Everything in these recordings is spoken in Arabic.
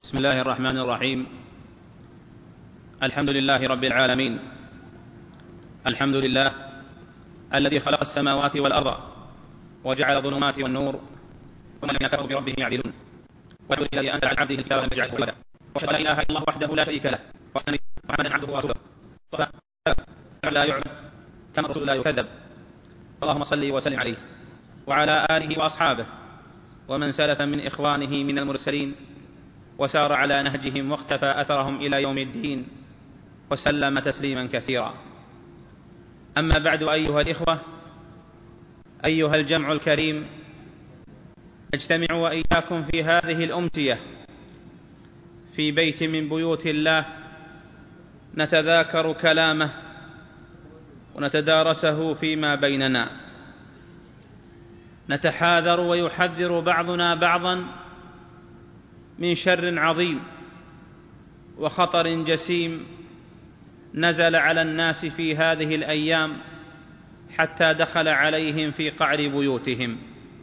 بسم الله الرحمن الرحيم. الحمد لله رب العالمين. الحمد لله الذي خلق السماوات والأرض وجعل الظلمات والنور ومن كفروا بربهم يعدلون. والحمد لله أنزل على عبده الكتاب ولم يجعله عوجا. وأشهد أن لا إله إلا الله وحده لا شريك له وأشهد أن محمدا عبده ورسوله لا يعبد كما الرسول لا يكذب. اللهم صل وسلم عليه وعلى آله وأصحابه ومن سلف من إخوانه من المرسلين وسار على نهجهم واقتفى أثرهم إلى يوم الدين وسلم تسليما كثيرا. أما بعد، أيها الإخوة، أيها الجمع الكريم، أجتمع وإياكم في هذه الأمسية في بيت من بيوت الله نتذاكر كلامه ونتدارسه فيما بيننا، نتحاذر ويحذر بعضنا بعضا من شر عظيم وخطر جسيم نزل على الناس في هذه الأيام حتى دخل عليهم في قعر بيوتهم.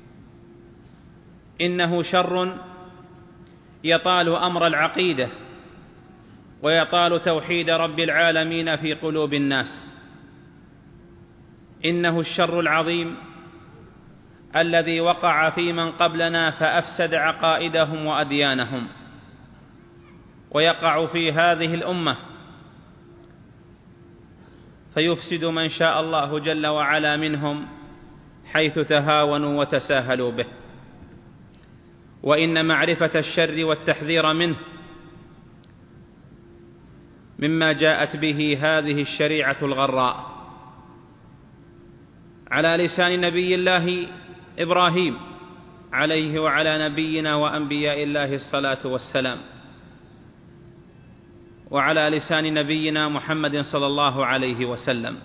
إنه شر يطال أمر العقيدة ويطال توحيد رب العالمين في قلوب الناس. إنه الشر العظيم الذي وقع في من قبلنا فأفسد عقائدهم وأديانهم، ويقع في هذه الأمة فيفسد من شاء الله جل وعلا منهم حيث تهاونوا وتساهلوا به. وإن معرفة الشر والتحذير منه مما جاءت به هذه الشريعة الغراء على لسان نبي الله إبراهيم عليه وعلى نبينا وأنبياء الله الصلاة والسلام، وعلى لسان نبينا محمد صلى الله عليه وسلم.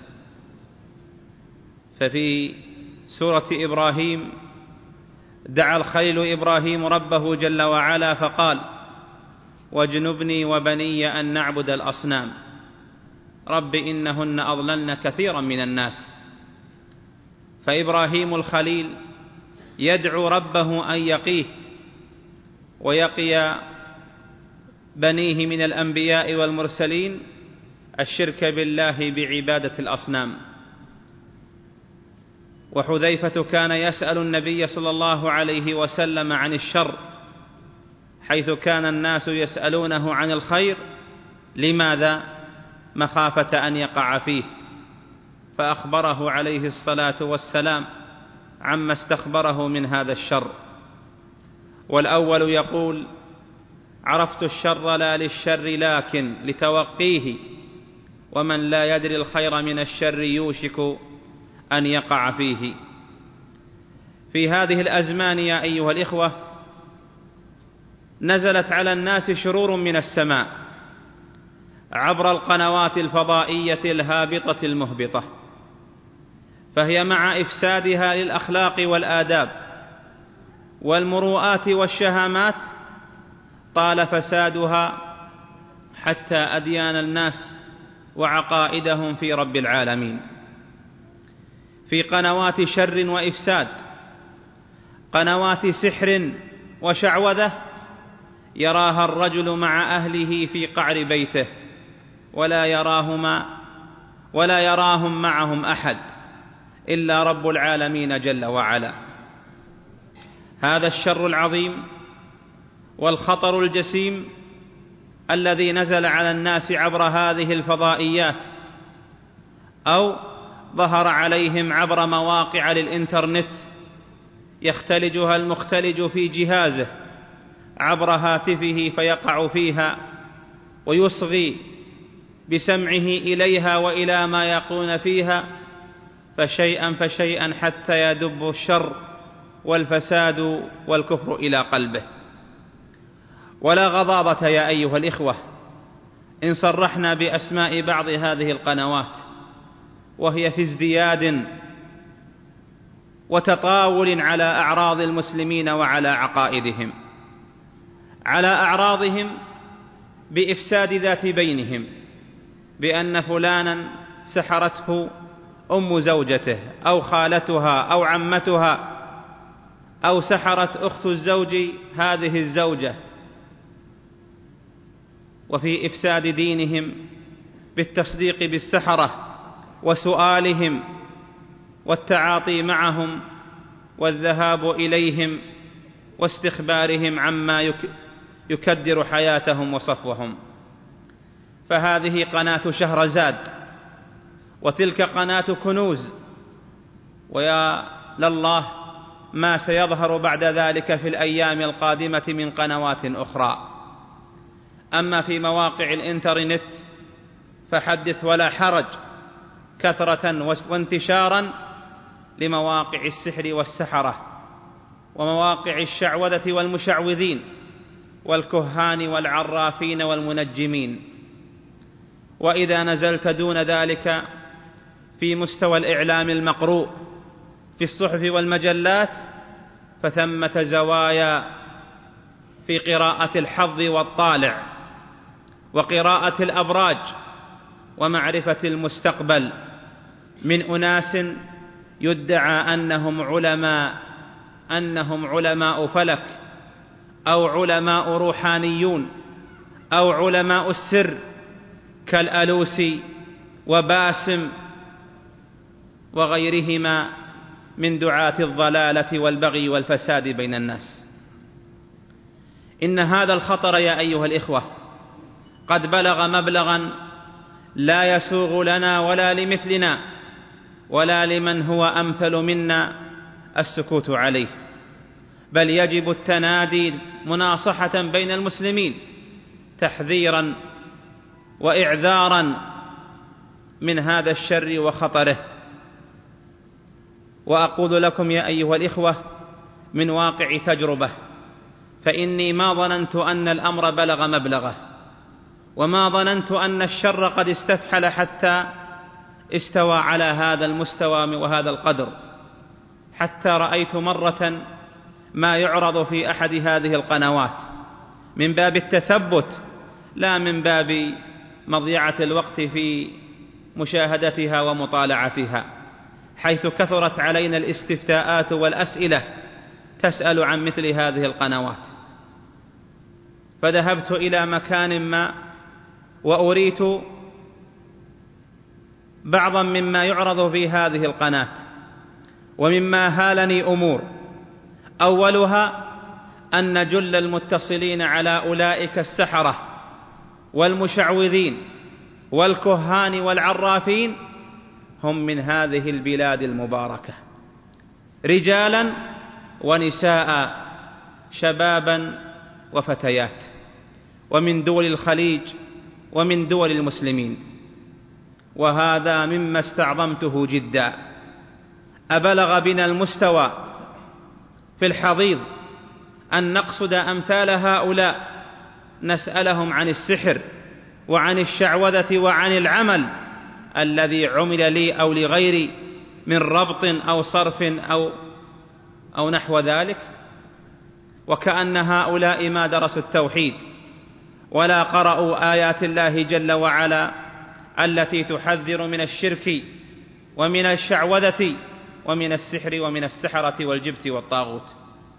ففي سورة إبراهيم دعا الخليل إبراهيم ربه جل وعلا فقال: واجنبني وبني أن نعبد الأصنام رب إنهن أضللن كثيرا من الناس. فإبراهيم الخليل يدعو ربه أن يقيه ويقي بنيه من الأنبياء والمرسلين الشرك بالله بعبادة الأصنام. وحذيفة كان يسأل النبي صلى الله عليه وسلم عن الشر، حيث كان الناس يسألونه عن الخير. لماذا؟ مخافة أن يقع فيه، فأخبره عليه الصلاة والسلام عما استخبره من هذا الشر. والأول يقول: عرفت الشر لا للشر لكن لتوقيه، ومن لا يدري الخير من الشر يوشك أن يقع فيه. في هذه الأزمان يا أيها الإخوة نزلت على الناس شرور من السماء عبر القنوات الفضائية الهابطة المهبطة، فهي مع إفسادها للأخلاق والآداب والمروءات والشهامات طال فسادها حتى أديان الناس وعقائدهم في رب العالمين. في قنوات شر وإفساد، قنوات سحر وشعوذة، يراها الرجل مع أهله في قعر بيته ولا يراهم معهم أحد إلا رب العالمين جل وعلا. هذا الشر العظيم والخطر الجسيم الذي نزل على الناس عبر هذه الفضائيات أو ظهر عليهم عبر مواقع للإنترنت يختلجها المختلج في جهازه عبر هاتفه فيقع فيها ويصغي بسمعه إليها وإلى ما يقولون فيها، فشيئا فشيئا حتى يدب الشر والفساد والكفر إلى قلبه. ولا غضاضة يا أيها الإخوة إن صرحنا بأسماء بعض هذه القنوات، وهي في ازدياد وتطاول على أعراض المسلمين وعلى عقائدهم، على أعراضهم بإفساد ذات بينهم، بأن فلانا سحرته أم زوجته أو خالتها أو عمتها، أو سحرت أخت الزوج هذه الزوجة، وفي إفساد دينهم بالتصديق بالسحرة وسؤالهم والتعاطي معهم والذهاب إليهم واستخبارهم عما يكدر حياتهم وصفوهم. فهذه قناة شهرزاد، وتلك قناة كنوز، ويا لله ما سيظهر بعد ذلك في الأيام القادمة من قنوات أخرى. أما في مواقع الإنترنت فحدث ولا حرج، كثرة وانتشارا لمواقع السحر والسحرة ومواقع الشعوذة والمشعوذين والكهان والعرافين والمنجمين. وإذا نزلت دون ذلك في مستوى الإعلام المقروء في الصحف والمجلات فثمة زوايا في قراءة الحظ والطالع وقراءة الأبراج ومعرفة المستقبل من أناس يدعى أنهم علماء فلك أو علماء روحانيون أو علماء السر كالألوسي وباسم وغيرهما من دعاة الضلالة والبغي والفساد بين الناس. إن هذا الخطر يا أيها الإخوة قد بلغ مبلغا لا يسوغ لنا ولا لمثلنا ولا لمن هو أمثل منا السكوت عليه، بل يجب التنادي مناصحة بين المسلمين تحذيرا وإعذارا من هذا الشر وخطره. وأقول لكم يا أيها الإخوة من واقع تجربة، فإني ما ظننت أن الأمر بلغ مبلغه، وما ظننت أن الشر قد استفحل حتى استوى على هذا المستوى وهذا القدر، حتى رأيت مرة ما يعرض في أحد هذه القنوات من باب التثبت لا من باب مضيعة الوقت في مشاهدتها ومطالعتها، حيث كثرت علينا الاستفتاءات والأسئلة تسأل عن مثل هذه القنوات. فذهبت إلى مكان ما وأريت بعضا مما يعرض في هذه القناة، ومما هالني أمور. أولها أن جل المتصلين على أولئك السحرة والمشعوذين والكهان والعرافين هم من هذه البلاد المباركة، رجالا ونساء، شبابا وفتيات، ومن دول الخليج ومن دول المسلمين. وهذا مما استعظمته جدا. أبلغ بنا المستوى في الحضيض أن نقصد أمثال هؤلاء نسألهم عن السحر وعن الشعوذة وعن العمل الذي عمل لي أو لغيري من ربط أو صرف أو نحو ذلك، وكأن هؤلاء ما درسوا التوحيد ولا قرأوا آيات الله جل وعلا التي تحذر من الشرك ومن الشعوذة ومن السحر ومن السحرة والجبت والطاغوت.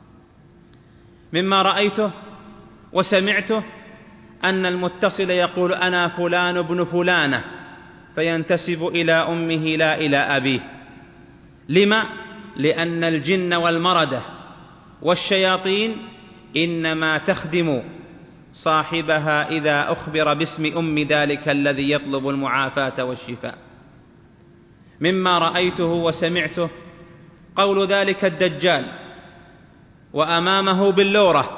مما رأيته وسمعته أن المتصل يقول أنا فلان بن فلانة، فينتسب إلى أمه لا إلى أبيه. لما؟ لأن الجن والمردة والشياطين إنما تخدم صاحبها إذا أخبر باسم أم ذلك الذي يطلب المعافاة والشفاء. مما رأيته وسمعته قول ذلك الدجال وأمامه بلورة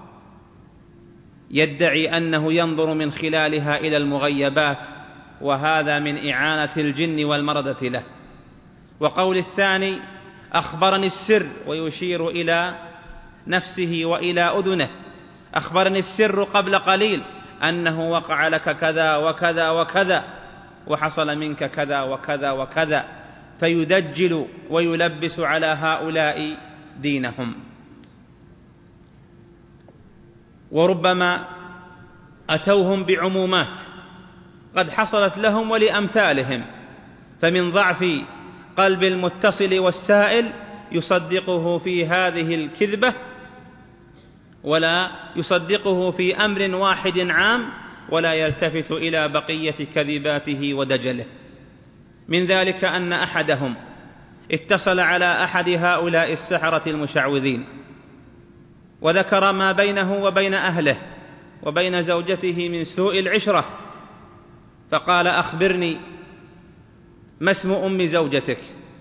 يدعي أنه ينظر من خلالها إلى المغيبات، وهذا من إعانة الجن والمردة له. وقول الثاني أخبرني السر، ويشير إلى نفسه وإلى أذنه، أخبرني السر قبل قليل أنه وقع لك كذا وكذا وكذا وحصل منك كذا وكذا وكذا، فيدجل ويلبس على هؤلاء دينهم. وربما أتوهم بعمومات قد حصلت لهم ولأمثالهم، فمن ضعف قلب المتصل والسائل يصدقه في هذه الكذبة ولا يصدقه في أمر واحد عام ولا يلتفت إلى بقية كذباته ودجله. من ذلك أن أحدهم اتصل على أحد هؤلاء السحرة المشعوذين وذكر ما بينه وبين أهله وبين زوجته من سوء العشرة، فقال: أخبرني ما اسم أم زوجتك؟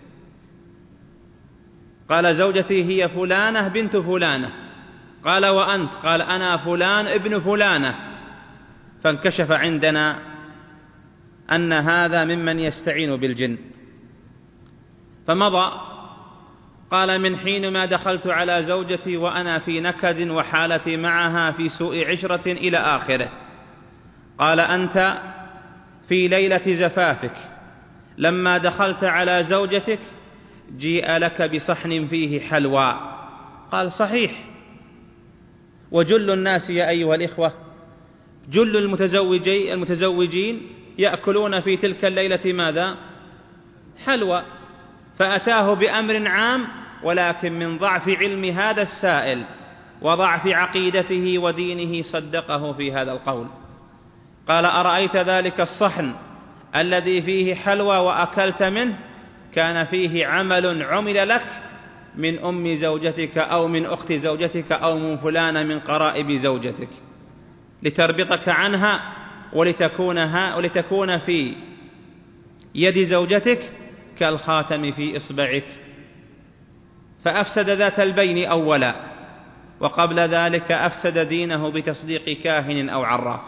قال: زوجتي هي فلانة بنت فلانة. قال: وأنت؟ قال: أنا فلان ابن فلانة. فانكشف عندنا أن هذا ممن يستعين بالجن. فمضى. قال: من حين ما دخلت على زوجتي وأنا في نكد وحالتي معها في سوء عشرة إلى آخره. قال: أنت في ليلة زفافك لما دخلت على زوجتك جيء لك بصحن فيه حلوى. قال: صحيح. وجل الناس يا أيها الإخوة، جل المتزوجين يأكلون في تلك الليلة ماذا؟ حلوى. فأتاه بأمر عام، ولكن من ضعف علم هذا السائل وضعف عقيدته ودينه صدقه في هذا القول. قال: أرأيت ذلك الصحن الذي فيه حلوى وأكلت منه؟ كان فيه عمل عمل لك من أم زوجتك أو من أخت زوجتك أو من فلانة من قرائب زوجتك، لتربطك عنها ولتكون في يد زوجتك كالخاتم في إصبعك. فأفسد ذات البين أولا، وقبل ذلك أفسد دينه بتصديق كاهن أو عراف.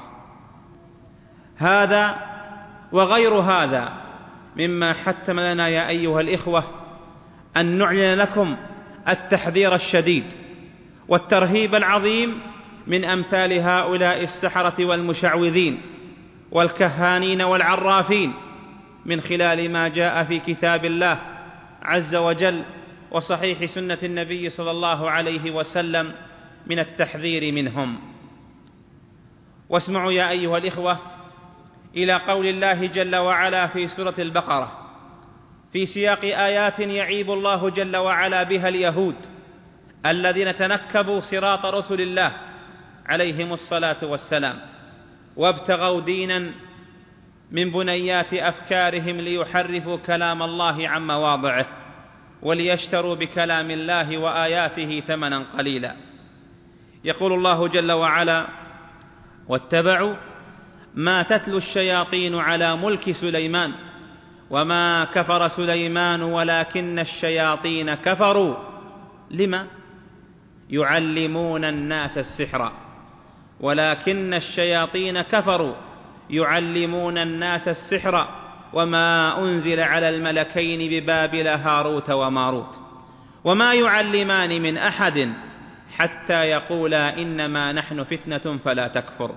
هذا وغير هذا مما حتم لنا يا أيها الإخوة أن نعلن لكم التحذير الشديد والترهيب العظيم من أمثال هؤلاء السحرة والمشعوذين والكهانين والعرافين، من خلال ما جاء في كتاب الله عز وجل وصحيح سنة النبي صلى الله عليه وسلم من التحذير منهم. واسمعوا يا أيها الإخوة إلى قول الله جل وعلا في سورة البقرة في سياق آيات يعيب الله جل وعلا بها اليهود الذين تنكبوا صراط رسل الله عليهم الصلاة والسلام وابتغوا دينا من بنيات أفكارهم ليحرفوا كلام الله عن مواضعه وليشتروا بكلام الله وآياته ثمنا قليلا. يقول الله جل وعلا: واتبعوا ما تتلو الشياطين على ملك سليمان وما كفر سليمان ولكن الشياطين كفروا. لما؟ يعلمون الناس السحر، ولكن الشياطين كفروا يعلمون الناس السحر وما أنزل على الملكين ببابل هاروت وماروت وما يعلمان من أحد حتى يقولا إنما نحن فتنة فلا تكفر.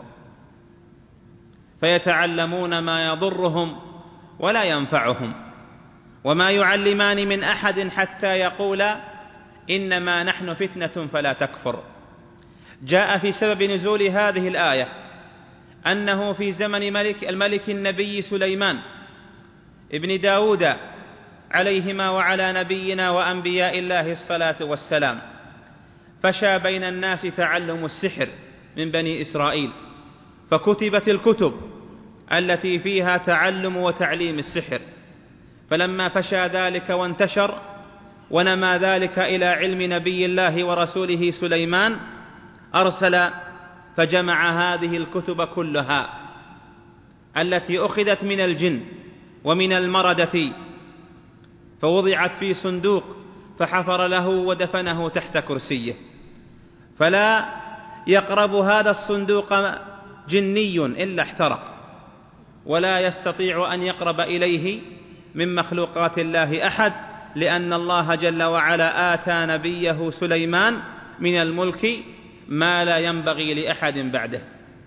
فيتعلمون ما يضرهم ولا ينفعهم، وما يعلمان من أحد حتى يقولا إنما نحن فتنة فلا تكفر. جاء في سبب نزول هذه الآية أنه في زمن الملك النبي سليمان ابن داود عليهما وعلى نبينا وأنبياء الله الصلاة والسلام فشى بين الناس تعلم السحر من بني إسرائيل، فكتبت الكتب التي فيها تعلم وتعليم السحر. فلما فشى ذلك وانتشر ونمى ذلك إلى علم نبي الله ورسوله سليمان أرسل فجمع هذه الكتب كلها التي أخذت من الجن ومن المردة فوضعت في صندوق فحفر له ودفنه تحت كرسيه، فلا يقرب هذا الصندوق جني إلا احترق، ولا يستطيع أن يقرب إليه من مخلوقات الله أحد، لأن الله جل وعلا آتى نبيه سليمان من الملك ما لا ينبغي لأحد بعده.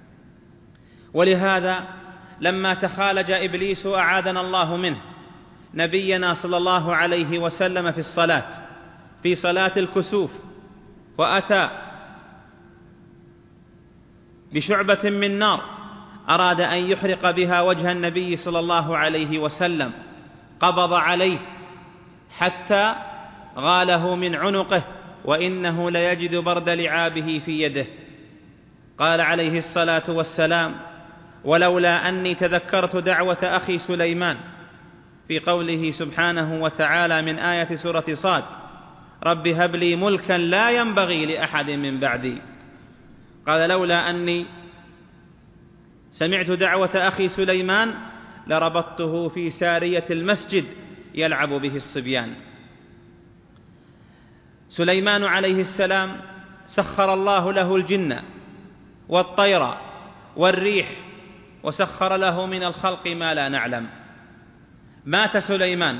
ولهذا لما تخالج إبليس أعاذنا الله منه نبينا صلى الله عليه وسلم في صلاة الكسوف، وأتى بشعبة من نار أراد أن يحرق بها وجه النبي صلى الله عليه وسلم، قبض عليه حتى غاله من عنقه وإنه ليجد برد لعابه في يده. قال عليه الصلاة والسلام: ولولا أني تذكرت دعوة أخي سليمان في قوله سبحانه وتعالى من آية سورة صاد رب هب لي ملكا لا ينبغي لأحد من بعدي. قال لولا أني سمعت دعوة أخي سليمان لربطته في سارية المسجد يلعب به الصبيان. سليمان عليه السلام سخر الله له الجن والطير والريح وسخر له من الخلق ما لا نعلم. مات سليمان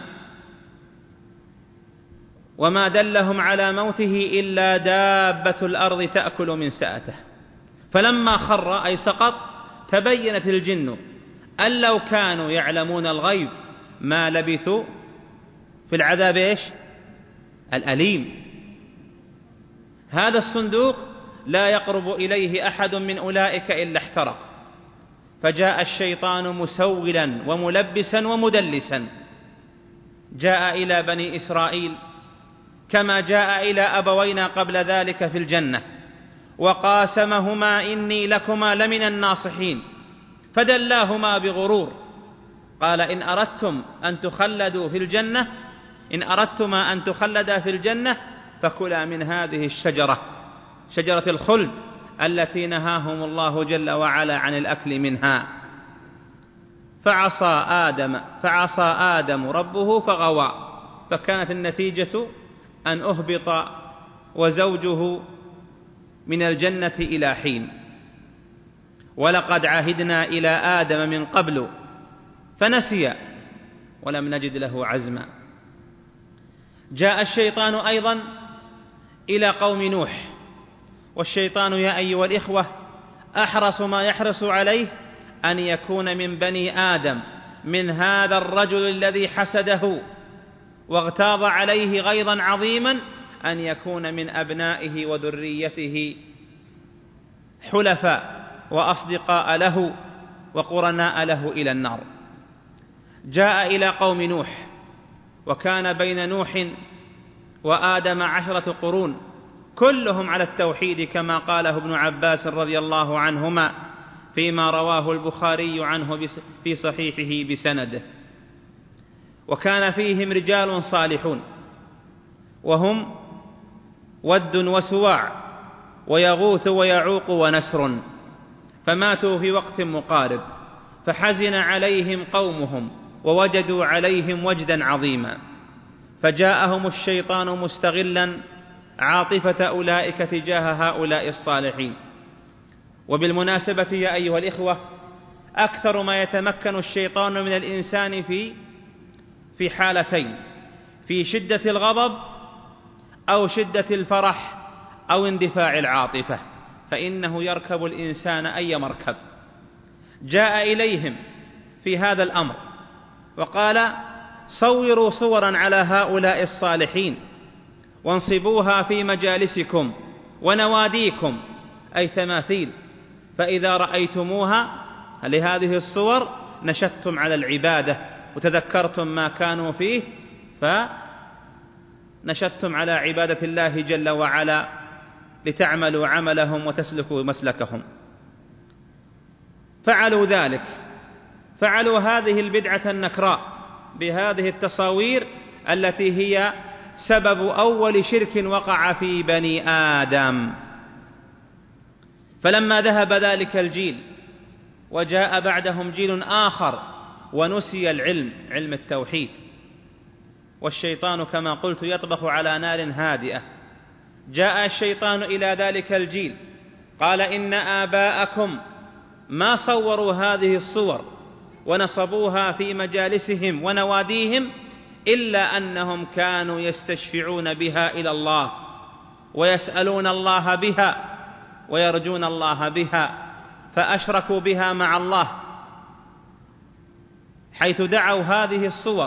وما دلهم على موته إلا دابة الأرض تأكل من سأته، فلما خر أي سقط تبينت الجن أن لو كانوا يعلمون الغيب ما لبثوا في العذاب الأليم. هذا الصندوق لا يقرب إليه أحد من أولئك إلا احترق. فجاء الشيطان مسولا وملبسا ومدلسا، جاء إلى بني إسرائيل كما جاء إلى أبوينا قبل ذلك في الجنة وقاسمهما إني لكما لمن الناصحين فدلاهما بغرور. قال إن أردتما أن تخلدا في الجنة فكلا من هذه الشجرة، شجرة الخلد التي نهاهم الله جل وعلا عن الأكل منها. فعصى آدم ربه فغوى، فكانت النتيجة أن أهبط وزوجه من الجنة إلى حين. ولقد عهدنا إلى آدم من قبل فنسي ولم نجد له عزما. جاء الشيطان أيضا إلى قوم نوح، والشيطان يا أيها الإخوة أحرص ما يحرص عليه أن يكون من بني آدم من هذا الرجل الذي حسده واغتاظ عليه غيظا عظيما أن يكون من أبنائه وذريته حلفاء وأصدقاء له وقرناء له إلى النار. جاء إلى قوم نوح، وكان بين نوح وآدم 10 قرون كلهم على التوحيد كما قاله ابن عباس رضي الله عنهما فيما رواه البخاري عنه في صحيحه بسنده. وكان فيهم رجال صالحون وهم ود وسواع ويغوث ويعوق ونسر، فماتوا في وقت مقارب، فحزن عليهم قومهم ووجدوا عليهم وجدا عظيما، فجاءهم الشيطان مستغلا عاطفة أولئك تجاه هؤلاء الصالحين. وبالمناسبة يا أيها الإخوة أكثر ما يتمكن الشيطان من الإنسان في حالتين: في شدة الغضب أو شدة الفرح أو اندفاع العاطفة، فإنه يركب الإنسان أي مركب. جاء إليهم في هذا الأمر وقال صوروا صورا على هؤلاء الصالحين وانصبوها في مجالسكم ونواديكم، أي تماثيل، فإذا رأيتموها لهذه الصور نشدتم على العبادة وتذكرتم ما كانوا فيه فنشدتم على عبادة الله جل وعلا لتعملوا عملهم وتسلكوا مسلكهم. فعلوا ذلك، فعلوا هذه البدعة النكراء بهذه التصاوير التي هي سبب أول شرك وقع في بني آدم. فلما ذهب ذلك الجيل وجاء بعدهم جيل آخر ونسي العلم، علم التوحيد، والشيطان كما قلت يطبخ على نار هادئة، جاء الشيطان إلى ذلك الجيل قال إن آباءكم ما صوروا هذه الصور ونصبوها في مجالسهم ونواديهم إلا أنهم كانوا يستشفعون بها إلى الله ويسألون الله بها ويرجون الله بها، فأشركوا بها مع الله حيث دعوا هذه الصور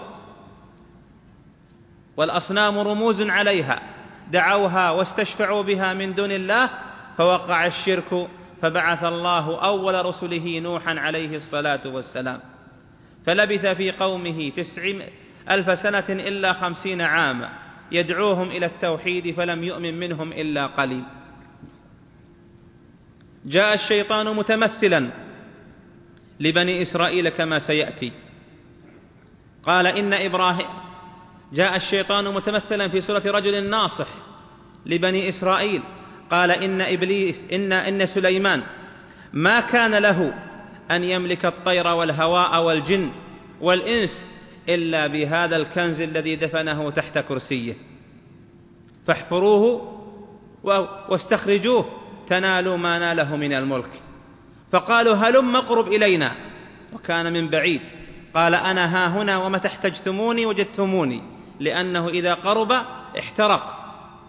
والأصنام رموز عليها، دعوها واستشفعوا بها من دون الله، فوقع الشرك، فبعث الله أول رسله نوحا عليه الصلاة والسلام، فلبث في قومه 90,000 سنة إلا 50 عاما يدعوهم إلى التوحيد فلم يؤمن منهم إلا قليل. جاء الشيطان متمثلا لبني إسرائيل كما سيأتي. قال إن إبراهيم، جاء الشيطان متمثلا في صورة رجل ناصح لبني إسرائيل، قال إن سليمان ما كان له أن يملك الطير والهواء والجن والإنس إلا بهذا الكنز الذي دفنه تحت كرسيه، فاحفروه واستخرجوه تنالوا ما ناله من الملك. فقالوا هلم اقرب إلينا، وكان من بعيد. قال أنا ها هنا ومتى احتجتموني وجدتموني، لأنه إذا قرب احترق.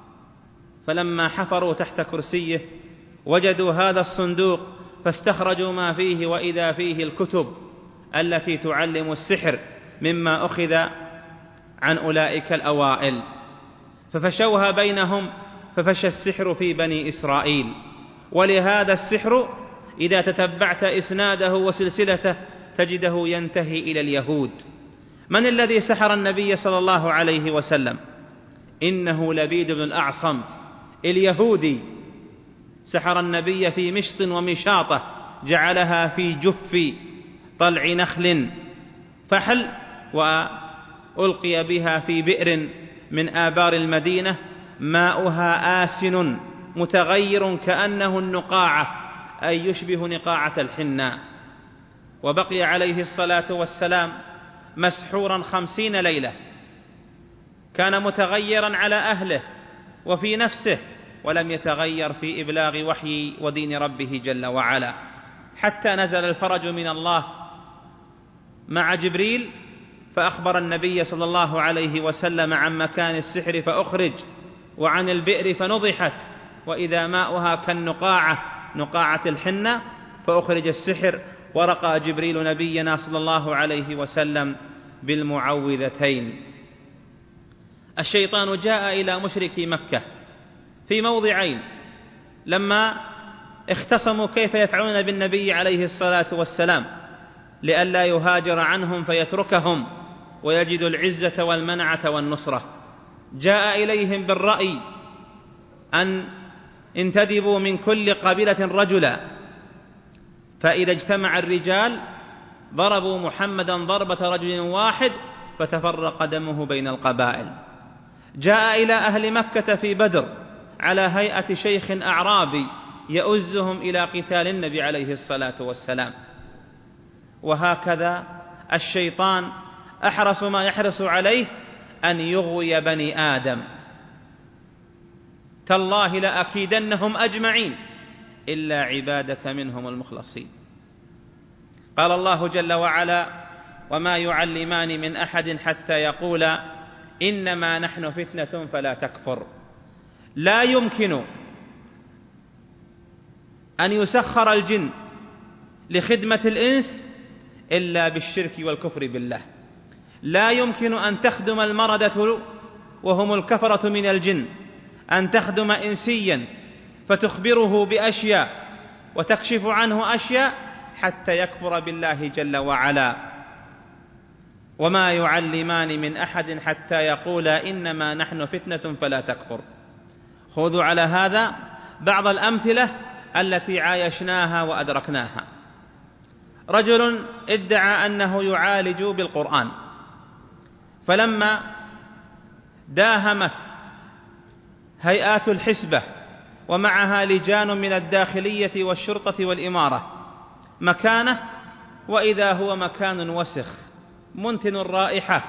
فلما حفروا تحت كرسيه وجدوا هذا الصندوق، فاستخرجوا ما فيه، وإذا فيه الكتب التي تعلم السحر مما أخذ عن أولئك الأوائل، ففشوها بينهم، ففشى السحر في بني إسرائيل. ولهذا السحر إذا تتبعت إسناده وسلسلته تجده ينتهي إلى اليهود. من الذي سحر النبي صلى الله عليه وسلم؟ إنه لبيد بن الأعصم اليهودي، سحر النبي في مشط ومشاطة، جعلها في جف طلع نخل فحل، وألقي بها في بئر من آبار المدينة، ماؤها آسن متغير كأنه النقاعة، أي يشبه نقاعة الحناء. وبقي عليه الصلاة والسلام مسحورا 50 ليلة، كان متغيرا على أهله وفي نفسه، ولم يتغير في إبلاغ وحي ودين ربه جل وعلا، حتى نزل الفرج من الله مع جبريل، فأخبر النبي صلى الله عليه وسلم عن مكان السحر فأخرج، وعن البئر فنضحت، وإذا ماؤها كالنقاعة، نقاعة الحنة، فأخرج السحر، ورقى جبريل نبينا صلى الله عليه وسلم بالمعوذتين. الشيطان جاء إلى مشركي مكة في موضعين، لما اختصموا كيف يفعلون بالنبي عليه الصلاة والسلام لئلا يهاجر عنهم فيتركهم ويجد العزة والمنعة والنصرة، جاء إليهم بالرأي أن انتدبوا من كل قبيلة رجلا، فإذا اجتمع الرجال ضربوا محمدا ضربة رجل واحد فتفرق دمه بين القبائل. جاء إلى أهل مكة في بدر على هيئة شيخ أعرابي يؤزهم إلى قتال النبي عليه الصلاة والسلام. وهكذا الشيطان أحرص ما يحرص عليه أن يغوي بني آدم. تالله لأكيدنهم أجمعين إلا عبادك منهم المخلصين. قال الله جل وعلا: وما يعلمان من أحد حتى يقولا إنما نحن فتنة فلا تكفر. لا يمكن أن يسخر الجن لخدمة الإنس إلا بالشرك والكفر بالله. لا يمكن أن تخدم المردة وهم الكفرة من الجن، أن تخدم إنسيا فتخبره بأشياء وتكشف عنه أشياء حتى يكفر بالله جل وعلا. وما يعلمان من أحد حتى يقولا إنما نحن فتنة فلا تكفر. خذوا على هذا بعض الأمثلة التي عايشناها وأدركناها. رجل ادعى أنه يعالج بالقرآن، فلما داهمت هيئات الحسبة ومعها لجان من الداخلية والشرطة والإمارة مكانه، وإذا هو مكان وسخ منتن الرائحة،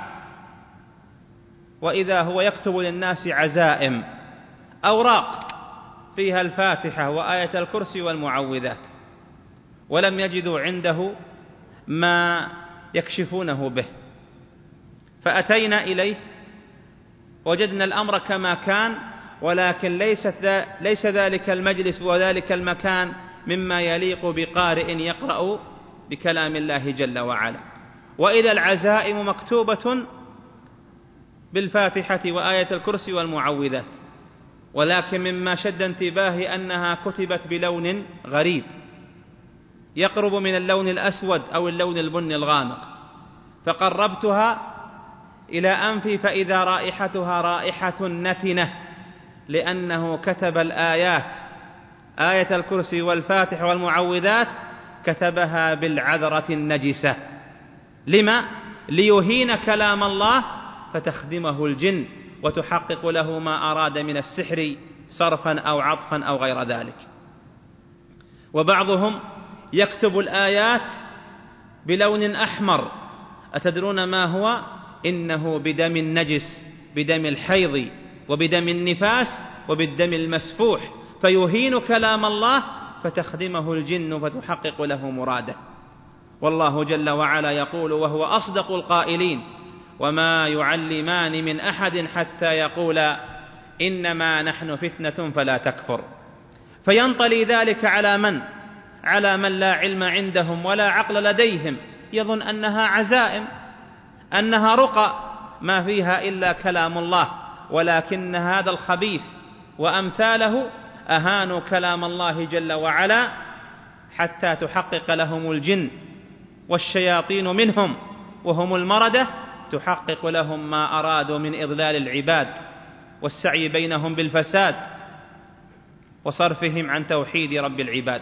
وإذا هو يكتب للناس عزائم، أوراق فيها الفاتحة وآية الكرسي والمعوذات، ولم يجدوا عنده ما يكشفونه به. فأتينا إليه وجدنا الأمر كما كان، ولكن ليس ذلك المجلس وذلك المكان مما يليق بقارئ يقرأ بكلام الله جل وعلا. وإذا العزائم مكتوبة بالفاتحة وآية الكرسي والمعوذات، ولكن مما شد انتباهي أنها كتبت بلون غريب يقرب من اللون الأسود أو اللون البني الغامق، فقربتها إلى أنفي فإذا رائحتها رائحة نتنة، لأنه كتب الآيات، آية الكرسي والفاتح والمعوذات، كتبها بالعذرة النجسة. لما؟ ليهين كلام الله فتخدمه الجن وتحقق له ما أراد من السحر صرفا أو عطفا أو غير ذلك. وبعضهم يكتب الآيات بلون أحمر، أتدرون ما هو؟ إنه بدم النجس، بدم الحيض وبدم النفاس وبالدم المسفوح، فيهين كلام الله فتخدمه الجن فتحقق له مراده. والله جل وعلا يقول وهو أصدق القائلين: وما يعلمان من أحد حتى يقولا إنما نحن فتنة فلا تكفر. فينطلي ذلك على من لا علم عندهم ولا عقل لديهم، يظن أنها عزائم، أنها رقى ما فيها إلا كلام الله، ولكن هذا الخبيث وأمثاله أهانوا كلام الله جل وعلا حتى تحقق لهم الجن والشياطين منهم وهم المردة، تحقق لهم ما أرادوا من إضلال العباد والسعي بينهم بالفساد وصرفهم عن توحيد رب العباد.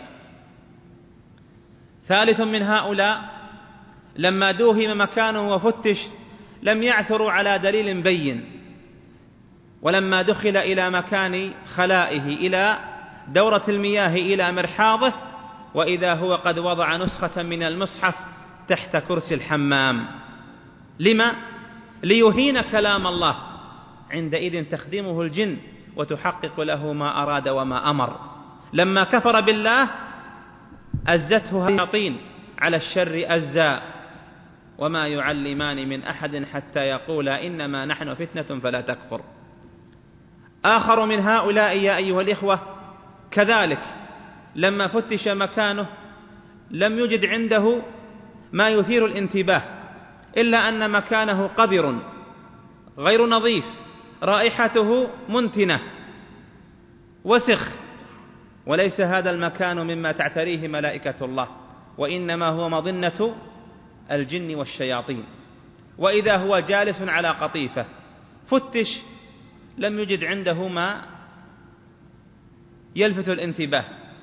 ثالث من هؤلاء لما دوهم مكانه وفتش لم يعثروا على دليل بين، ولما دخل إلى مكان خلائه إلى دورة المياه إلى مرحاضه وإذا هو قد وضع نسخة من المصحف تحت كرسي الحمام. لما؟ ليهين كلام الله، عندئذ تخدمه الجن وتحقق له ما أراد وما أمر. لما كفر بالله أزته الشياطين على الشر أزا، وما يعلمان من أحد حتى يقولا إنما نحن فتنة فلا تكفر. آخر من هؤلاء يا أيها الإخوة كذلك لما فتش مكانه لم يجد عنده ما يثير الانتباه إلا أن مكانه قذر غير نظيف، رائحته منتنة وسخ، وليس هذا المكان مما تعتريه ملائكة الله، وإنما هو مظنة الجن والشياطين. وإذا هو جالس على قطيفة فتش لم يجد عنده ما يلفت الانتباه،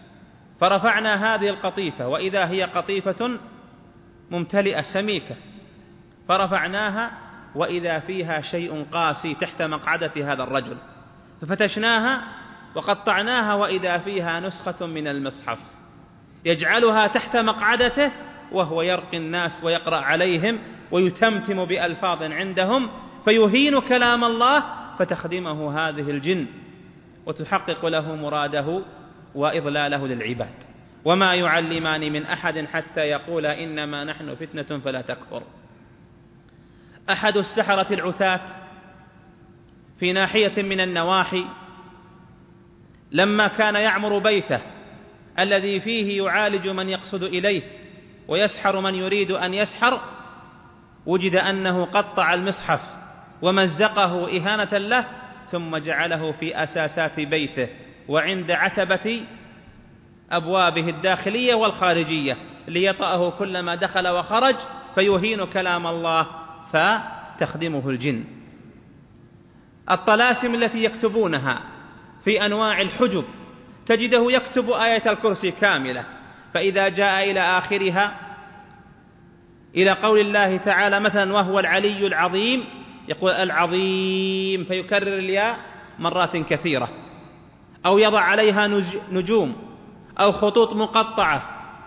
فرفعنا هذه القطيفة وإذا هي قطيفة ممتلئة سميكة، فرفعناها وإذا فيها شيء قاسي تحت مقعدة هذا الرجل، ففتشناها وقطعناها وإذا فيها نسخة من المصحف يجعلها تحت مقعدته وهو يرقي الناس ويقرأ عليهم ويتمتم بألفاظ عندهم، فيهين كلام الله فتخدمه هذه الجن وتحقق له مراده وإضلاله للعباد. وما يعلمان من أحد حتى يقولا إنما نحن فتنة فلا تكفر. أحد السحرة العتاة في ناحية من النواحي لما كان يعمر بيته الذي فيه يعالج من يقصد إليه ويسحر من يريد أن يسحر، وجد أنه قطع المصحف ومزقه إهانة له، ثم جعله في أساسات بيته وعند عتبة أبوابه الداخلية والخارجية ليطأه كلما دخل وخرج، فيهين كلام الله فتخدمه الجن. الطلاسم التي يكتبونها في أنواع الحجب تجده يكتب آية الكرسي كاملة، فإذا جاء إلى آخرها إلى قول الله تعالى مثلا وهو العلي العظيم يقول العظيم فيكرر الياء مرات كثيرة، أو يضع عليها نجوم أو خطوط مقطعة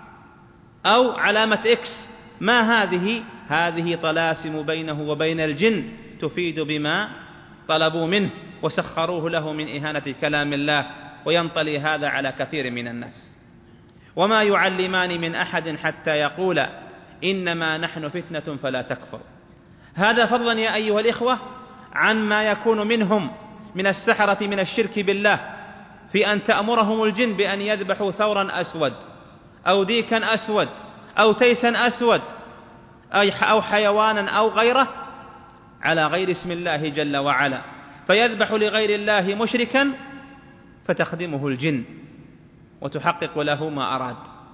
أو علامة إكس. ما هذه طلاسم بينه وبين الجن تفيد بما طلبوا منه وسخروه له من إهانة كلام الله، وينطلي هذا على كثير من الناس. وما يعلمان من أحد حتى يقولا إنما نحن فتنة فلا تكفر. هذا فضلا يا أيها الإخوة عن ما يكون منهم من السحرة من الشرك بالله في أن تأمرهم الجن بأن يذبحوا ثورا أسود أو ديكا أسود أو تيسا أسود أو حيوانا أو غيره على غير اسم الله جل وعلا، فيذبح لغير الله مشركا فتخدمه الجن وتحقق له ما أراد.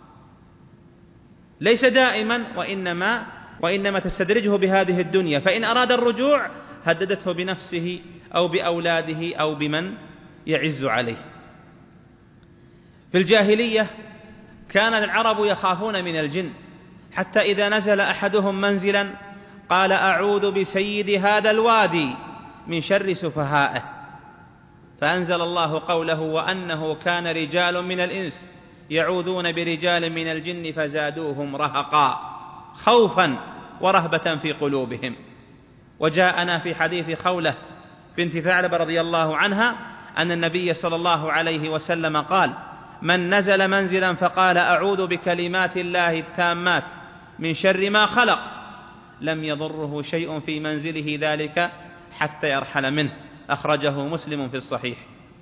ليس دائما، وإنما تستدرجه بهذه الدنيا، فإن أراد الرجوع هددته بنفسه أو بأولاده أو بمن يعز عليه. في الجاهلية كان العرب يخافون من الجن، حتى إذا نزل أحدهم منزلا قال: أعوذ بسيد هذا الوادي من شر سفهائه. فأنزل الله قوله: وأنه كان رجال من الإنس يعوذون برجال من الجن فزادوهم رهقا، خوفا ورهبة في قلوبهم. وجاءنا في حديث خولة بنت ثعلب رضي الله عنها أن النبي صلى الله عليه وسلم قال: من نزل منزلا فقال: أعوذ بكلمات الله التامات من شر ما خلق، لم يضره شيء في منزله ذلك حتى يرحل منه. أخرجه مسلم في الصحيح.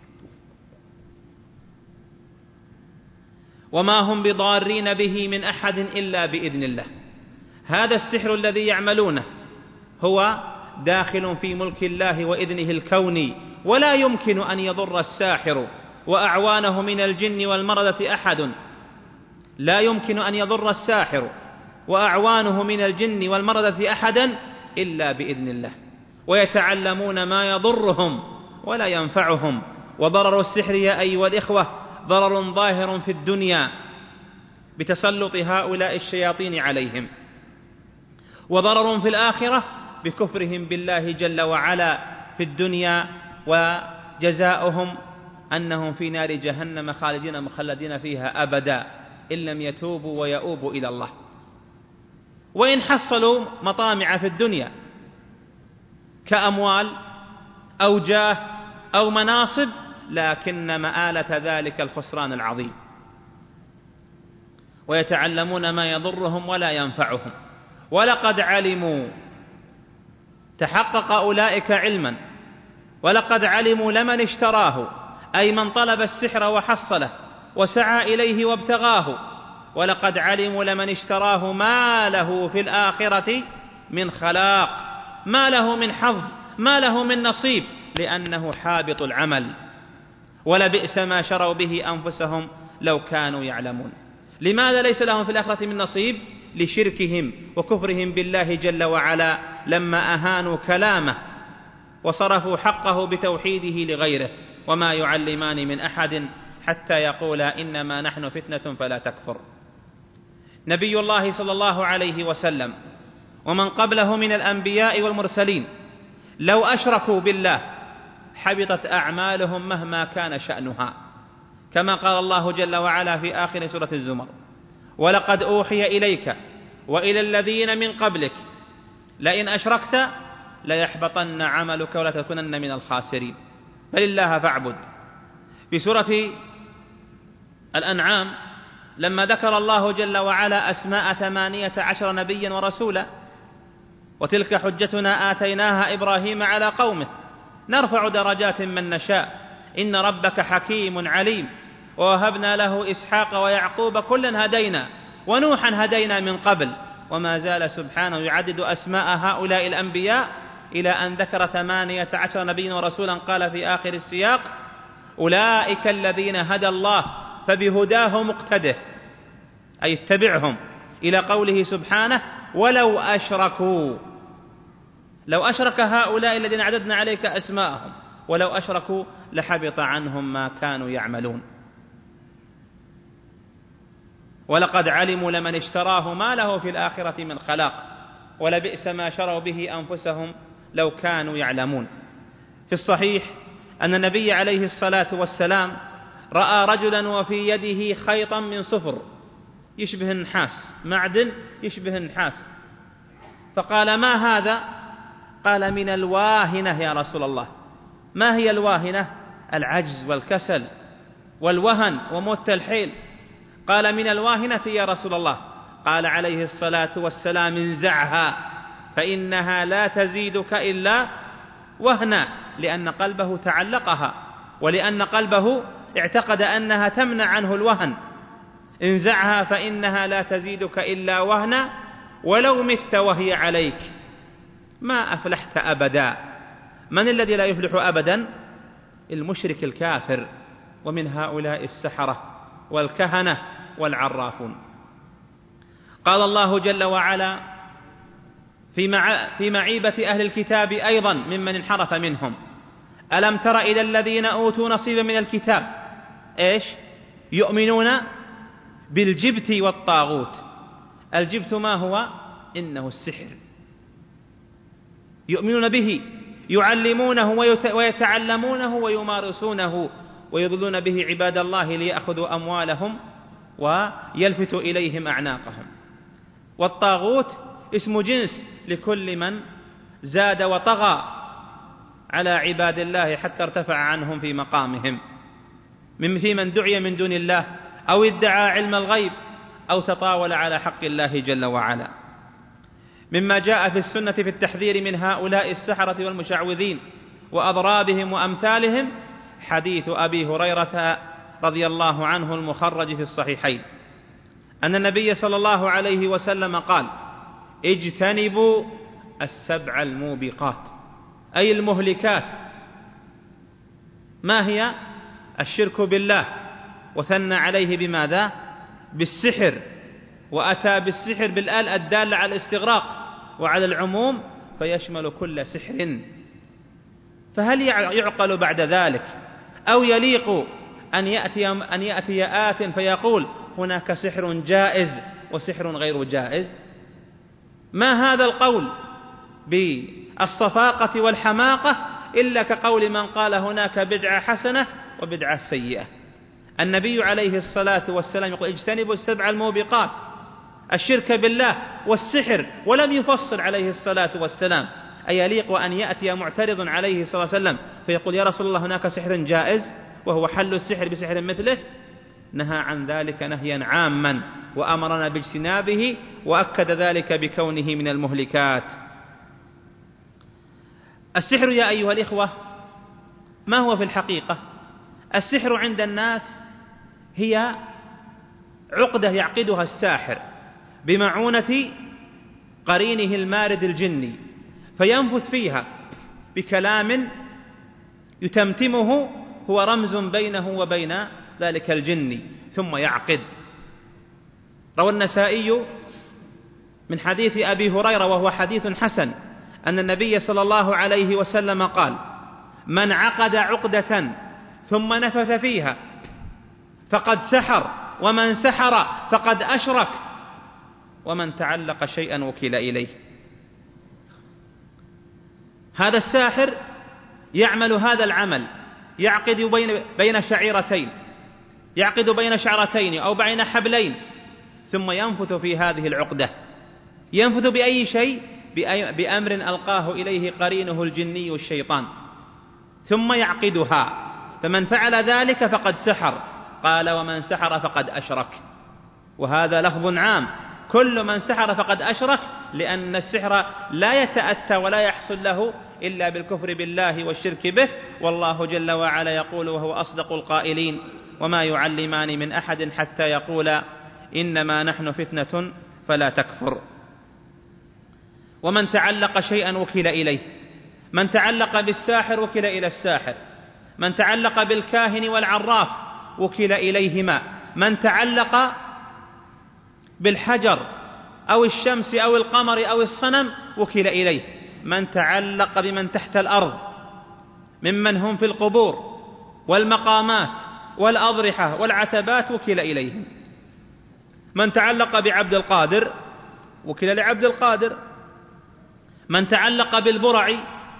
وما هم بضارين به من أحد إلا بإذن الله. هذا السحر الذي يعملونه هو داخل في ملك الله وإذنه الكوني، ولا يمكن أن يضر الساحر وأعوانه من الجن والمردة أحد، لا يمكن أن يضر الساحر وأعوانه من الجن والمردة أحدا إلا بإذن الله، ويتعلمون ما يضرهم ولا ينفعهم. وضرر السحر يا أيها الإخوة ضرر ظاهر في الدنيا بتسلط هؤلاء الشياطين عليهم، وضرر في الآخرة بكفرهم بالله جل وعلا في الدنيا، وجزاؤهم أنهم في نار جهنم خالدين مخلدين فيها أبدا إن لم يتوبوا ويؤوبوا إلى الله. وإن حصلوا مطامع في الدنيا كأموال أو جاه أو مناصب، لكن مآلة ذلك الخسران العظيم. ويتعلمون ما يضرهم ولا ينفعهم. ولقد علموا، تحقق أولئك علما، ولقد علموا لمن اشتراه، أي من طلب السحر وحصله وسعى إليه وابتغاه، ولقد علموا لمن اشتراه ما له في الآخرة من خلاق، ما له من حظ، ما له من نصيب، لأنه حابط العمل. ولبئس ما شروا به أنفسهم لو كانوا يعلمون. لماذا ليس لهم في الآخرة من نصيب؟ لشركهم وكفرهم بالله جل وعلا لما أهانوا كلامه وصرفوا حقه بتوحيده لغيره. وما يعلمان من أحد حتى يقولا إنما نحن فتنة فلا تكفر. نبي الله صلى الله عليه وسلم ومن قبله من الأنبياء والمرسلين لو أشركوا بالله حبطت أعمالهم مهما كان شأنها، كما قال الله جل وعلا في آخر سورة الزمر: ولقد أوحي إليك وإلى الذين من قبلك لئن أشركت ليحبطن عملك ولتكونن من الخاسرين. بل الله فاعبد. في سورة الأنعام لما ذكر الله جل وعلا أسماء 18 نبيا ورسولا: وتلك حجتنا آتيناها إبراهيم على قومه نرفع درجات من نشاء إن ربك حكيم عليم ووهبنا له إسحاق ويعقوب كلا هدينا ونوحا هدينا من قبل. وما زال سبحانه يعدد أسماء هؤلاء الأنبياء إلى أن ذكر 18 نبيا ورسولا. قال في آخر السياق: أولئك الذين هدى الله فبهداه مقتده، أي اتبعهم، إلى قوله سبحانه: ولو أشركوا. لو أشرك هؤلاء الذين عددنا عليك أسماءهم ولو أشركوا لحبط عنهم ما كانوا يعملون. ولقد علموا لمن اشتراه ما له في الآخرة من خلاق ولبئس ما شروا به أنفسهم لو كانوا يعلمون. في الصحيح أن النبي عليه الصلاة والسلام رأى رجلا وفي يده خيطا من صفر يشبه النحاس، معدن يشبه النحاس، فقال: ما هذا؟ قال: من الواهنة يا رسول الله. ما هي الواهنة؟ العجز والكسل والوهن وموت الحيل. قال: من الواهنة يا رسول الله. قال عليه الصلاة والسلام: انزعها فإنها لا تزيدك إلا وهنا، لأن قلبه تعلقها ولأن قلبه اعتقد أنها تمنع عنه الوهن. انزعها فإنها لا تزيدك إلا وهنا ولو مت وهي عليك ما أفلحت أبدا. من الذي لا يفلح أبدا؟ المشرك الكافر، ومن هؤلاء السحرة والكهنة والعرافون. قال الله جل وعلا في معيبة أهل الكتاب أيضا ممن انحرف منهم: ألم تر إلى الذين أوتوا نصيبا من الكتاب يؤمنون بالجبت والطاغوت. الجبت ما هو؟ إنه السحر، يؤمنون به، يعلمونه ويتعلمونه ويمارسونه ويضلون به عباد الله ليأخذوا أموالهم ويلفتوا إليهم أعناقهم. والطاغوت اسم جنس لكل من زاد وطغى على عباد الله حتى ارتفع عنهم في مقامهم، في من دعي من دون الله أو ادعى علم الغيب أو تطاول على حق الله جل وعلا. مما جاء في السنة في التحذير من هؤلاء السحرة والمشعوذين وأضرابهم وأمثالهم حديث أبي هريرة رضي الله عنه المخرج في الصحيحين أن النبي صلى الله عليه وسلم قال: اجتنبوا السبع الموبقات، أي المهلكات. ما هي؟ الشرك بالله، وثنى عليه بماذا؟ بالسحر، وأتى بالسحر بالآل الدالة على الاستغراق وعلى العموم، فيشمل كل سحر. فهل يعقل بعد ذلك أو يليق أن يأتي آت فيقول هناك سحر جائز وسحر غير جائز؟ ما هذا القول بالصفاقة والحماقة إلا كقول من قال هناك بدعة حسنة وبدعة سيئة. النبي عليه الصلاة والسلام يقول: اجتنبوا السبع الموبقات، الشرك بالله والسحر، ولم يفصل عليه الصلاة والسلام. أيليق أن يأتي معترض عليه صلى الله عليه وسلم فيقول: يا رسول الله هناك سحر جائز وهو حل السحر بسحر مثله؟ نهى عن ذلك نهيا عاما وأمرنا باجتنابه، وأكد ذلك بكونه من المهلكات. السحر يا أيها الإخوة ما هو في الحقيقة؟ السحر عند الناس هي عقدة يعقدها الساحر بمعونة قرينه المارد الجني، فينفث فيها بكلام يتمتمه هو رمز بينه وبين ذلك الجني ثم يعقد. روى النسائي من حديث أبي هريرة وهو حديث حسن أن النبي صلى الله عليه وسلم قال: من عقد عقدة ثم نفث فيها فقد سحر، ومن سحر فقد أشرك، ومن تعلق شيئا وكل إليه. هذا الساحر يعمل هذا العمل، يعقد بين شعيرتين، يعقد بين شعرتين أو بين حبلين، ثم ينفث في هذه العقدة. ينفث بأي شيء؟ بأمر ألقاه إليه قرينه الجني الشيطان، ثم يعقدها. فمن فعل ذلك فقد سحر، قال: ومن سحر فقد أشرك. وهذا لفظ عام، كل من سحر فقد أشرك، لأن السحر لا يتأتى ولا يحصل له إلا بالكفر بالله والشرك به. والله جل وعلا يقول وهو أصدق القائلين: وما يعلمان من أحد حتى يقولا إنما نحن فتنة فلا تكفر. ومن تعلق شيئا وكل إليه، من تعلق بالساحر وكل إلى الساحر، من تعلق بالكاهن والعراف وكل إليهما، من تعلق بالحجر أو الشمس أو القمر أو الصنم وكل إليه، من تعلق بمن تحت الأرض ممن هم في القبور والمقامات والأضرحة والعتبات وكل إليهم، من تعلق بعبد القادر وكل لعبد القادر، من تعلق بالبرع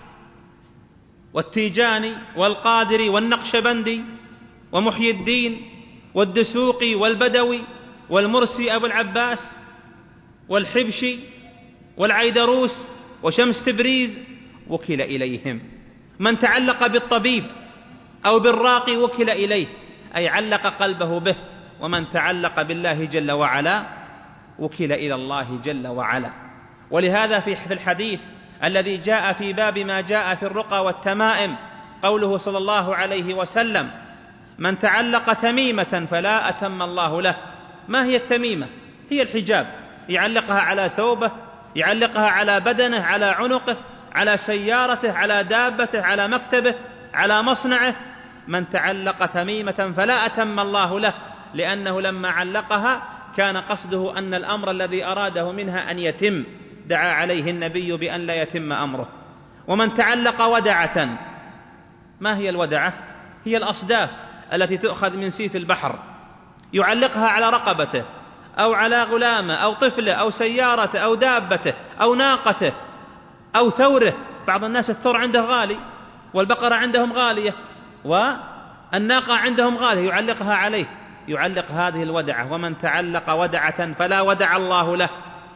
والتيجاني والقادري والنقشبندي ومحيي الدين والدسوقي والبدوي والمرسي أبو العباس والحبشي والعيدروس وشمس تبريز وكل إليهم، من تعلق بالطبيب أو بالراقي وكل إليه، أي علق قلبه به، ومن تعلق بالله جل وعلا وكل إلى الله جل وعلا. ولهذا في الحديث الذي جاء في باب ما جاء في الرقى والتمائم قوله صلى الله عليه وسلم: من تعلق تميمة فلا أتم الله له. ما هي التميمة؟ هي الحجاب، يعلقها على ثوبه، يعلقها على بدنه، على عنقه، على سيارته، على دابته، على مكتبه، على مصنعه. من تعلق تميمة فلا أتم الله له، لأنه لما علقها كان قصده أن الأمر الذي أراده منها أن يتم، دعا عليه النبي بأن لا يتم أمره. ومن تعلق ودعة، ما هي الودعة؟ هي الأصداف التي تؤخذ من سيف البحر، يعلقها على رقبته أو على غلامه أو طفله أو سيارته أو دابته أو ناقته أو ثوره. بعض الناس الثور عنده غالي والبقرة عندهم غالية والناقة عندهم غالية، يعلقها عليه، يعلق هذه الودعة. ومن تعلق ودعة فلا ودع الله له.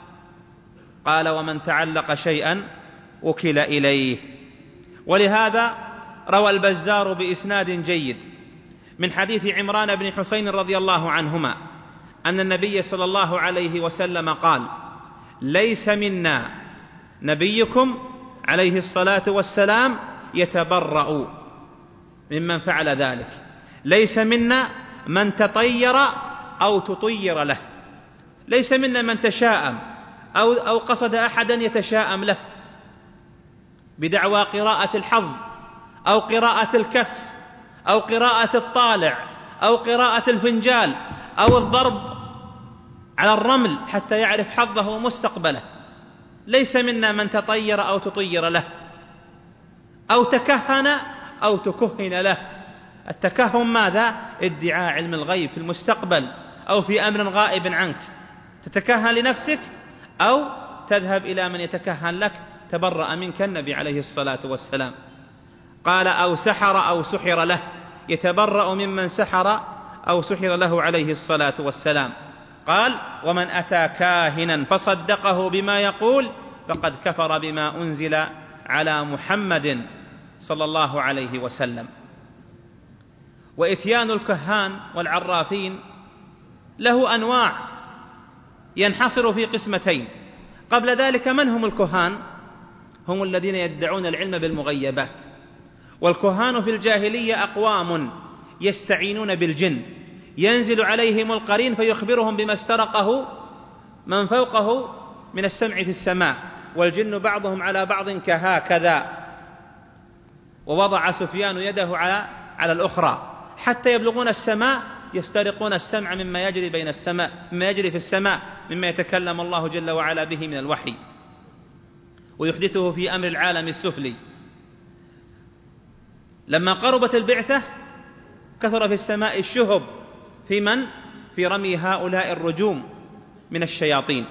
قال ومن تعلق شيئا وكل إليه. ولهذا روى البزار بإسناد جيد من حديث عمران بن حسين رضي الله عنهما أن النبي صلى الله عليه وسلم قال: ليس منا نبيكم عليه الصلاة والسلام يتبرأ ممن فعل ذلك. ليس منا من تطير أو تطير له. ليس منا من تشاءم أو قصد أحدا يتشاءم له بدعوى قراءة الحظ أو قراءة الكف أو قراءة الطالع أو قراءة الفنجال أو الضرب على الرمل حتى يعرف حظه ومستقبله. ليس منا من تطير أو تطير له أو تكهن أو تكهن له. التكهن ماذا؟ ادعاء علم الغيب في المستقبل أو في أمر غائب عنك، تتكهن لنفسك أو تذهب إلى من يتكهن لك. تبرأ منك النبي عليه الصلاة والسلام. قال أو سحر أو سحر له، يتبرأ ممن سحر أو سحر له عليه الصلاة والسلام. قال ومن أتى كاهنا فصدقه بما يقول فقد كفر بما أنزل على محمد صلى الله عليه وسلم. وإتيان الكهان والعرافين له أنواع ينحصر في قسمتين. قبل ذلك من هم الكهان؟ هم الذين يدعون العلم بالمغيبات. والكهان في الجاهلية أقوام يستعينون بالجن، ينزل عليهم القرين فيخبرهم بما استرقه من فوقه من السمع في السماء، والجن بعضهم على بعض كهكذا. ووضع سفيان يده على الأخرى حتى يبلغون السماء، يسترقون السمع مما يجري بين السماء، مما يجري في السماء، مما يتكلم الله جل وعلا به من الوحي ويحدثه في أمر العالم السفلي. لما قربت البعثة كثر في السماء الشهب في رمي هؤلاء الرجوم من الشياطين.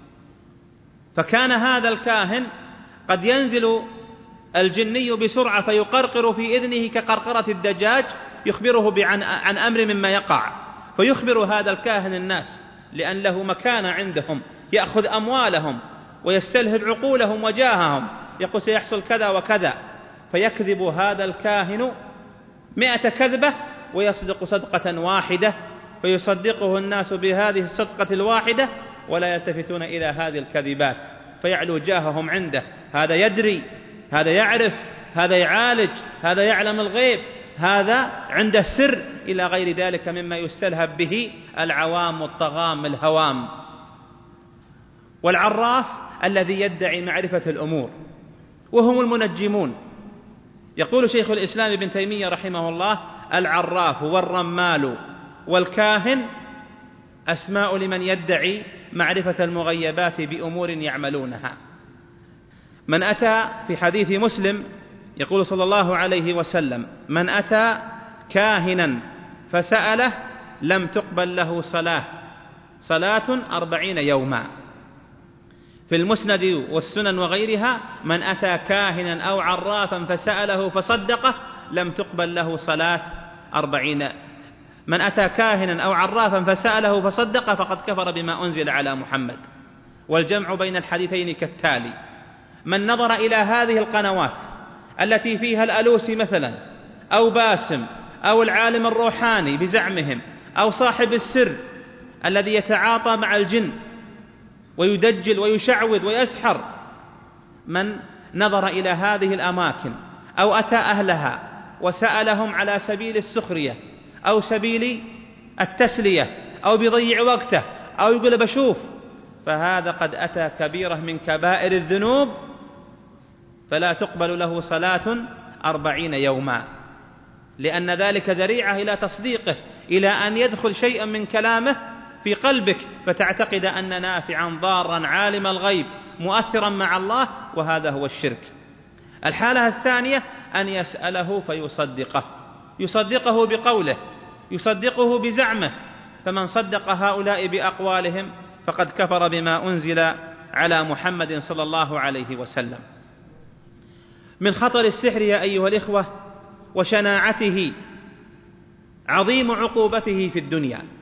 فكان هذا الكاهن قد ينزل الجني بسرعة فيقرقر في إذنه كقرقرة الدجاج، يخبره عن أمر مما يقع، فيخبر هذا الكاهن الناس لأن له مكانة عندهم، يأخذ أموالهم ويستلهب عقولهم وجاههم، يقول سيحصل كذا وكذا، فيكذب هذا الكاهن 100 كذبة ويصدق صدقة واحدة، فيصدقه الناس بهذه الصدقة الواحدة ولا يلتفتون إلى هذه الكذبات، فيعلو جاههم عنده. هذا يدري، هذا يعرف، هذا يعالج، هذا يعلم الغيب، هذا عنده سر، إلى غير ذلك مما يستلهب به العوام الطغام الهوام. والعراف الذي يدعي معرفة الأمور، وهم المنجمون. يقول شيخ الإسلام ابن تيمية رحمه الله: العراف والرمال والكاهن أسماء لمن يدعي معرفة المغيبات بأمور يعملونها. من أتى في حديث مسلم يقول صلى الله عليه وسلم: من أتى كاهنا فسأله لم تقبل له صلاة 40 يوما. في المسند والسنن وغيرها: من أتى كاهنا أو عرافا فسأله فصدقه لم تقبل له صلاة 40. من أتى كاهنا أو عرافا فسأله فصدقه فقد كفر بما أنزل على محمد. والجمع بين الحديثين كالتالي: من نظر إلى هذه القنوات التي فيها الألوسي مثلا أو باسم أو العالم الروحاني بزعمهم أو صاحب السر الذي يتعاطى مع الجن ويدجل ويشعوذ ويسحر، من نظر إلى هذه الأماكن أو أتى أهلها وسألهم على سبيل السخرية أو سبيل التسلية أو بيضيع وقته أو يقول بشوف، فهذا قد أتى كبيرة من كبائر الذنوب، فلا تقبل له صلاة 40 يوما، لأن ذلك ذريعة إلى تصديقه، إلى أن يدخل شيئا من كلامه في قلبك فتعتقد أن نافعا ضارا عالم الغيب مؤثرا مع الله، وهذا هو الشرك. الحالة الثانية أن يسأله فيصدقه، يصدقه بقوله، يصدقه بزعمه، فمن صدق هؤلاء بأقوالهم فقد كفر بما أنزل على محمد صلى الله عليه وسلم. من خطر السحر يا أيها الإخوة وشناعته عظيم عقوبته في الدنيا،